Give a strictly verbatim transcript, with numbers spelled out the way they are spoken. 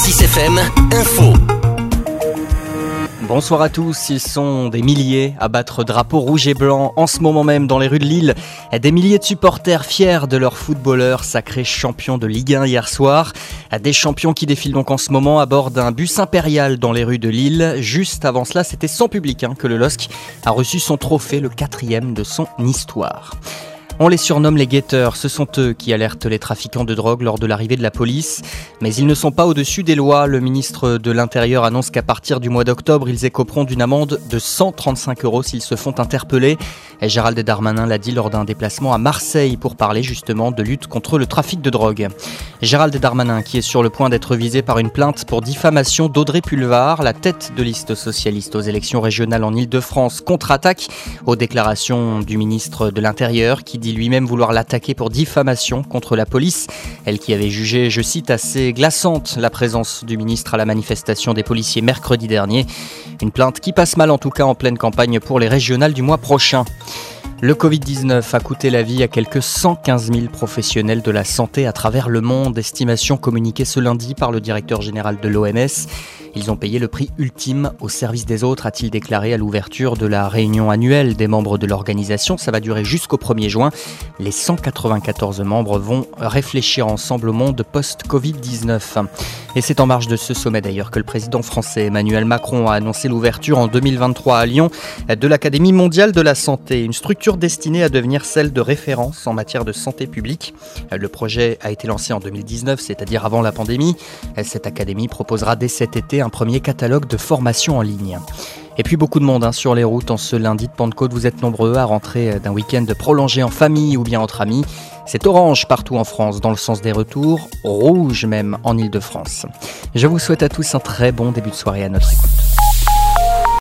six F M, info. Bonsoir à tous, ils sont des milliers à battre drapeau rouge et blanc en ce moment même dans les rues de Lille. Des milliers de supporters fiers de leurs footballeurs sacrés champions de Ligue un hier soir. Des champions qui défilent donc en ce moment à bord d'un bus impérial dans les rues de Lille. Juste avant cela, c'était sans public hein, que le L O S C a reçu son trophée, le quatrième de son histoire. On les surnomme les guetteurs, ce sont eux qui alertent les trafiquants de drogue lors de l'arrivée de la police. Mais ils ne sont pas au-dessus des lois. Le ministre de l'Intérieur annonce qu'à partir du mois d'octobre, ils écoperont d'une amende de cent trente-cinq euros s'ils se font interpeller. Et Gérald Darmanin l'a dit lors d'un déplacement à Marseille pour parler justement de lutte contre le trafic de drogue. Gérald Darmanin qui est sur le point d'être visé par une plainte pour diffamation d'Audrey Pulvar, la tête de liste socialiste aux élections régionales en Ile-de-France, contre-attaque aux déclarations du ministre de l'Intérieur qui dit lui-même vouloir l'attaquer pour diffamation contre la police. Elle qui avait jugé, je cite, assez glaçante la présence du ministre à la manifestation des policiers mercredi dernier. Une plainte qui passe mal en tout cas en pleine campagne pour les régionales du mois prochain. Le covid dix-neuf a coûté la vie à quelques cent quinze mille professionnels de la santé à travers le monde. Estimation communiquée ce lundi par le directeur général de l'O M S. Ils ont payé le prix ultime au service des autres, a-t-il déclaré à l'ouverture de la réunion annuelle des membres de l'organisation. Ça va durer jusqu'au premier juin. Les cent quatre-vingt-quatorze membres vont réfléchir ensemble au monde post-covid dix-neuf. Et c'est en marge de ce sommet d'ailleurs que le président français Emmanuel Macron a annoncé l'ouverture en deux mille vingt-trois à Lyon de l'Académie mondiale de la santé, une structure destinée à devenir celle de référence en matière de santé publique. Le projet a été lancé en deux mille dix-neuf, c'est-à-dire avant la pandémie. Cette académie proposera dès cet été un premier catalogue de formation en ligne. Et puis beaucoup de monde hein, sur les routes en ce lundi de Pentecôte. Vous êtes nombreux à rentrer d'un week-end prolongé en famille ou bien entre amis. C'est orange partout en France dans le sens des retours, rouge même en Ile-de-France. Je vous souhaite à tous un très bon début de soirée à notre écoute.